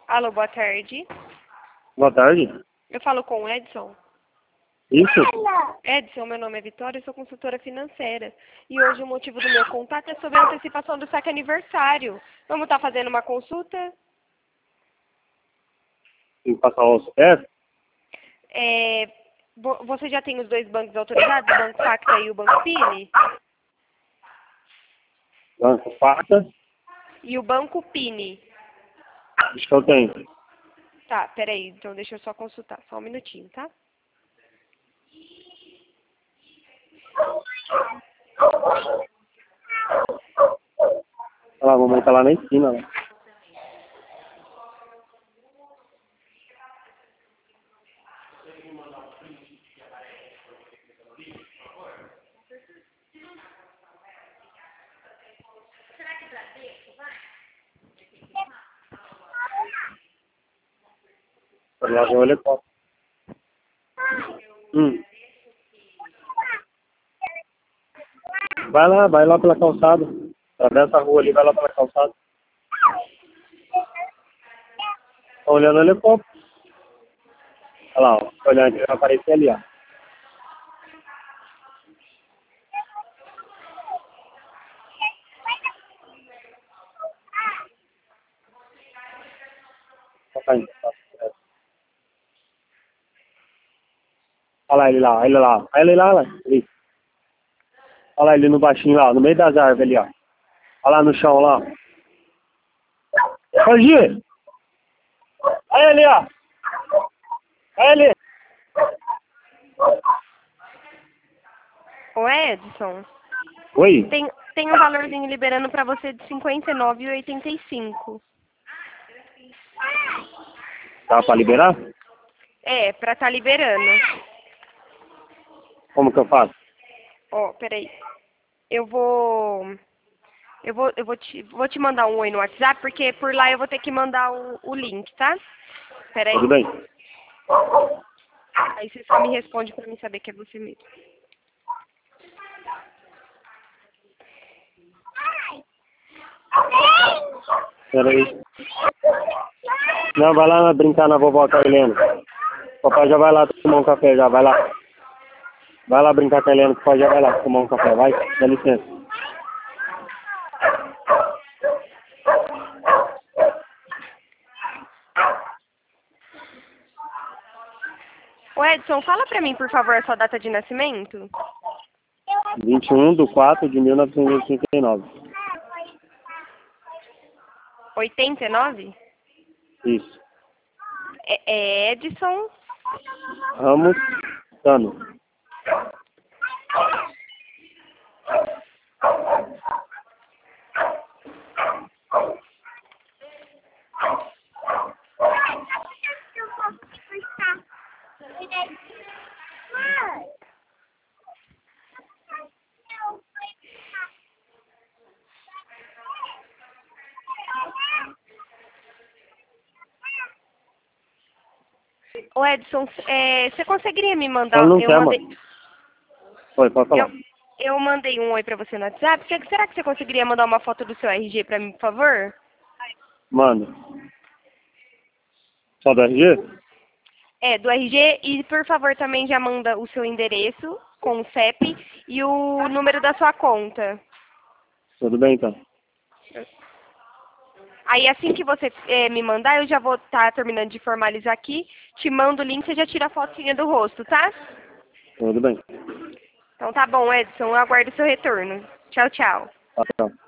Alô, boa tarde. Boa tarde. Eu falo com o Edson. Isso? Edson, meu nome é Vitória, eu sou consultora financeira. E hoje o motivo do meu contato é sobre a antecipação do saque aniversário. Vamos estar fazendo uma consulta? Tem que passar o CPF? Você já tem os dois bancos autorizados, o Banco Facta e o Banco Pini? Banco Facta? E o Banco Pini? Acho que eu tenho. Tá, peraí, então deixa eu só consultar, só um minutinho, tá? Olha lá, a mamãe tá lá na esquina. Lá. Lá vem o helicóptero. Vai lá pela calçada. Atravessa a rua ali, vai lá pela calçada. Tá olhando o helicóptero. Olha lá, ó. Tá olhando, ele vai aparecer ali, ó. Tá caindo. Olha lá ele lá, ele lá. Olha ele lá, ali. Olha lá ele no baixinho lá, no meio das árvores ali, ó. Olha lá no chão lá. Hoje! Olha ali, ó. Olha ali. Ô Edson, Oi? tem um valorzinho liberando pra você de R$ 59,85. Tá pra liberar? É, pra tá liberando. Como que eu faço? Ó, peraí. Vou te mandar um oi no WhatsApp, porque por lá eu vou ter que mandar o link, tá? Peraí. Tudo bem? Aí você só me responde pra mim saber que é você mesmo. Peraí. Não, vai lá brincar na vovó Carlena. Papai já vai lá tomar um café, já vai lá. Vai lá brincar com a Helena, papai já vai lá tomar um café, vai? Dá licença. Ô Edson, fala pra mim, por favor, a sua data de nascimento. 21/4/1989. 89? Isso. É Edson. Ramos Tano. Ô Edson, você conseguiria me mandar... Ela não quer, mano. Oi, pode falar. Eu mandei um oi pra você no WhatsApp. Será que você conseguiria mandar uma foto do seu RG pra mim, por favor? Manda. Só do RG? É, do RG. E, por favor, também já manda o seu endereço com o CEP e o número da sua conta. Tudo bem, então. Aí, assim que você me mandar, eu já vou estar terminando de formalizar aqui. Te mando o link, você já tira a fotinha do rosto, tá? Tudo bem. Então tá bom, Edson. Eu aguardo o seu retorno. Tchau, tchau. Tchau.